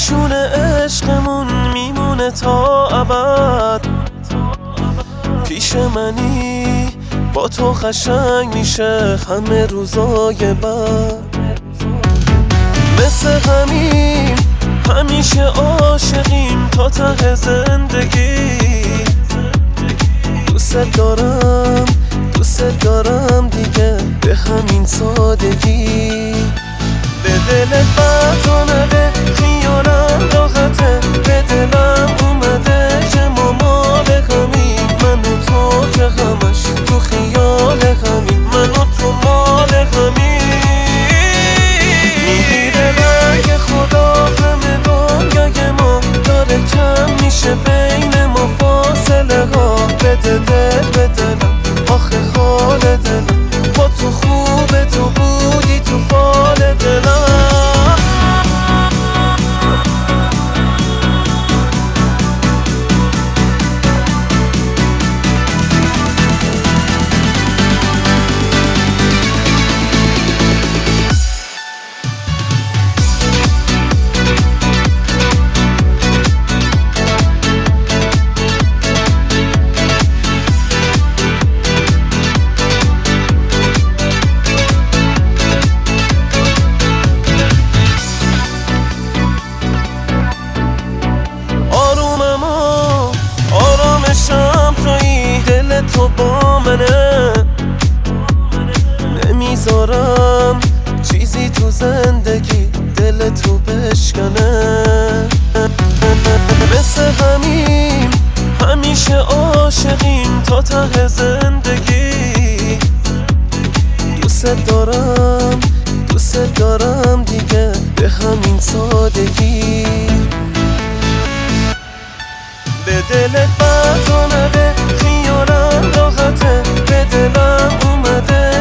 نشون عشقمون میمونه تا ابد. پیش منی با تو قشنگ میشه همه روزای بعد. مثل همین همیشه عاشقیم تا ته زندگی. دوست دارم دیگه به همین سادگی. به دلت بطا نده خیالم راحته، به دلم اومده که ما مال همین. من و تو که همش تو خیال همین، من و تو مال همین. میگیره رنگ خدا همه دنیای ما، داره کم میشه بین ما فاصله ها. بده دل به دلم آخه حال دلم، با تو خوبه تو بودی تو فال دلم. تو با منه، نمیذارم چیزی تو زندگی دل تو بشکنه. مثل همین همیشه عاشقیم تا ته زندگی. دوست دارم دیگه به همین سادگی. به دلت بطا نده خیالم راحته، به دلم اومده